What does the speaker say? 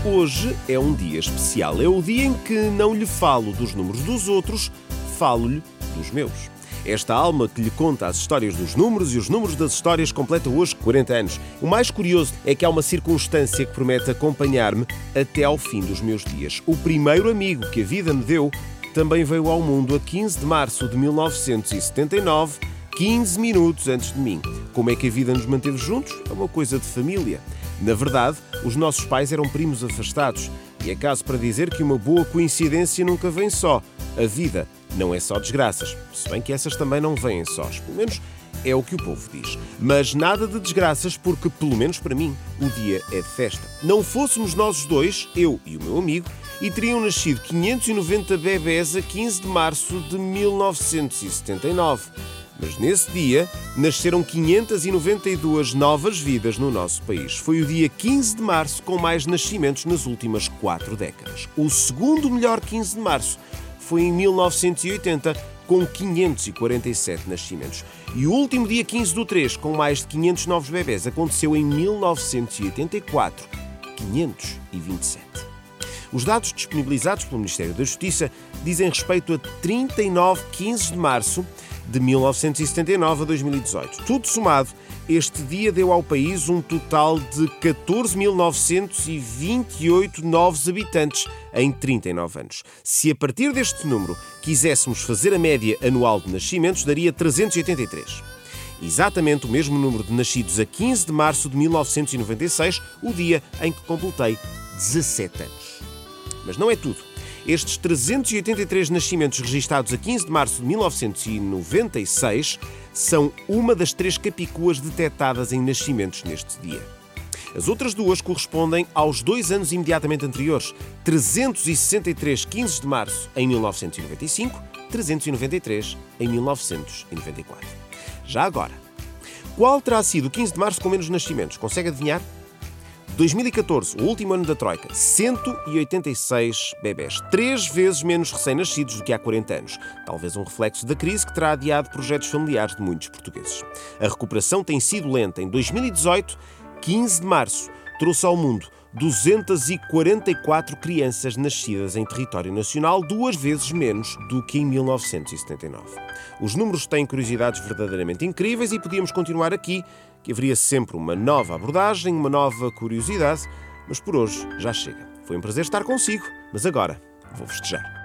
Hoje é um dia especial. É o dia em que não lhe falo dos números dos outros, falo-lhe dos meus. Esta alma que lhe conta as histórias dos números e os números das histórias completa hoje 40 anos. O mais curioso é que há uma circunstância que promete acompanhar-me até ao fim dos meus dias. O primeiro amigo que a vida me deu também veio ao mundo a 15 de março de 1979, 15 minutos antes de mim. Como é que a vida nos manteve juntos? É uma coisa de família. Na verdade, os nossos pais eram primos afastados e é caso para dizer que uma boa coincidência nunca vem só. A vida não é só desgraças, se bem que essas também não vêm sós. Pelo menos é o que o povo diz. Mas nada de desgraças porque, pelo menos para mim, o dia é de festa. Não fôssemos nós os dois, eu e o meu amigo, e teriam nascido 590 bebés a 15 de março de 1979. Mas nesse dia nasceram 592 novas vidas no nosso país. Foi o dia 15 de março com mais nascimentos nas últimas 4 décadas. O segundo melhor 15 de março foi em 1980, com 547 nascimentos. E o último dia 15 do 3, com mais de 500 novos bebés, aconteceu em 1984, 527. Os dados disponibilizados pelo Ministério da Justiça dizem respeito a 39 15 de março de 1979 a 2018. Tudo somado, este dia deu ao país um total de 14.928 novos habitantes em 39 anos. Se a partir deste número quiséssemos fazer a média anual de nascimentos, daria 383. Exatamente o mesmo número de nascidos a 15 de março de 1996, o dia em que completei 17 anos. Mas não é tudo. Estes 383 nascimentos registados a 15 de março de 1996 são uma das 3 capicuas detectadas em nascimentos neste dia. As outras 2 correspondem aos 2 anos imediatamente anteriores, 363 15 de março em 1995, 393 em 1994. Já agora, qual terá sido o 15 de março com menos nascimentos? Consegue adivinhar? 2014, o último ano da Troika, 186 bebés, 3 vezes menos recém-nascidos do que há 40 anos. Talvez um reflexo da crise que terá adiado projetos familiares de muitos portugueses. A recuperação tem sido lenta. Em 2018, 15 de março, trouxe ao mundo 244 crianças nascidas em território nacional, 2 vezes menos do que em 1979. Os números têm curiosidades verdadeiramente incríveis e podíamos continuar aqui, que haveria sempre uma nova abordagem, uma nova curiosidade, mas por hoje já chega. Foi um prazer estar consigo, mas agora vou festejar.